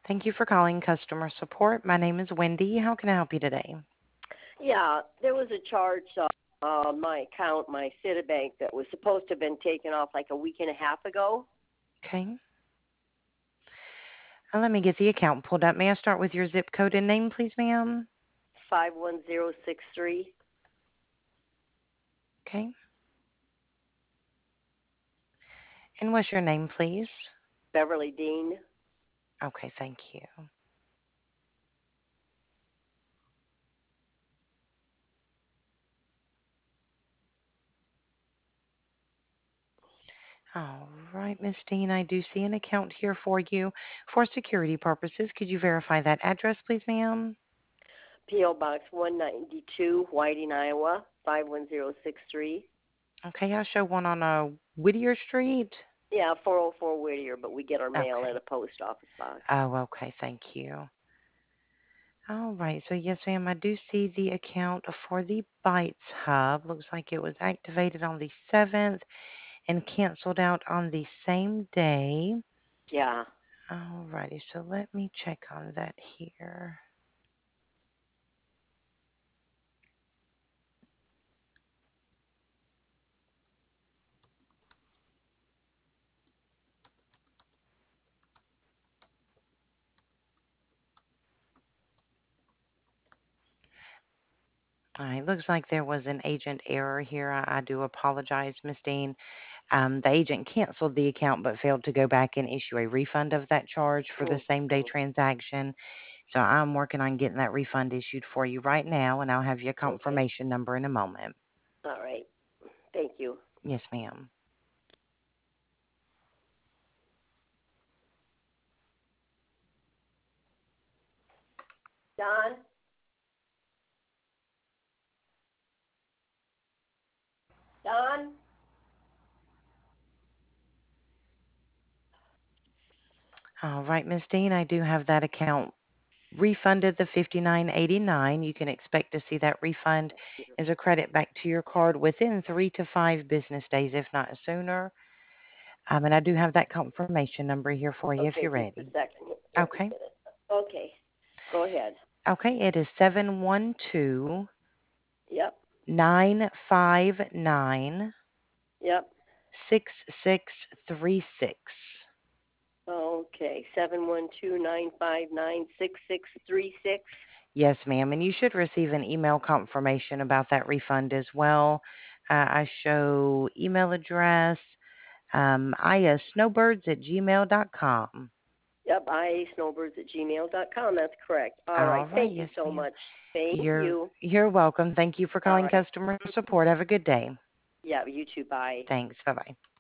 Thank you for calling customer support. My name is Wendy. How can I help you today? Yeah, there was a charge on my account, my Citibank, that was supposed to have been taken off like a week and a half ago. Okay. Let me get the account pulled up. May I start with your zip code and name, please, ma'am? 51063, Okay. And what's your name, please? Beverly Dean. Okay, thank you. All right, Miss Dean, I do see an account here for you. For security purposes, could you verify that address, please, ma'am? P.O. Box 192, Whiting, Iowa, 51063. Okay, I show one on Whittier Street. Yeah, 404 Whittier, but we get our mail in Okay. a post office box. Oh, okay, thank you. All right, so yes, ma'am, I do see the account for the Bites Hub. Looks like it was activated on the 7th and canceled out on the same day. Yeah. All righty, so let me check on that here. All right, looks like there was an agent error here. I do apologize, Miss Dean. The agent canceled the account but failed to go back and issue a refund of that charge for the same day Mm-hmm. transaction. So I'm working on getting that refund issued for you right now, and I'll have your Okay. confirmation number in a moment. All right. Thank you. Yes, ma'am. Don? Don? All right, Miss Dean, I do have that account refunded the 59.89. You can expect to see that refund as a credit back to your card within 3 to 5 business days, if not sooner. And I do have that confirmation number here for you if Okay, you're just a ready. second. Let me Okay. get it. Okay. Go ahead. Okay, it is 712 Yep. 959 Yep. 6636. Okay. 712-959-6636. Yes, ma'am. And you should receive an email confirmation about that refund as well. I show email address, snowbirds@gmail.com. Yep. Snowbirds@gmail.com. That's correct. All All right. right, Thank you yes, so ma'am. much. Thank You're you. you're welcome. Thank you for All calling right. customer support. Have a good day. Yeah. You too. Bye. Thanks. Bye bye.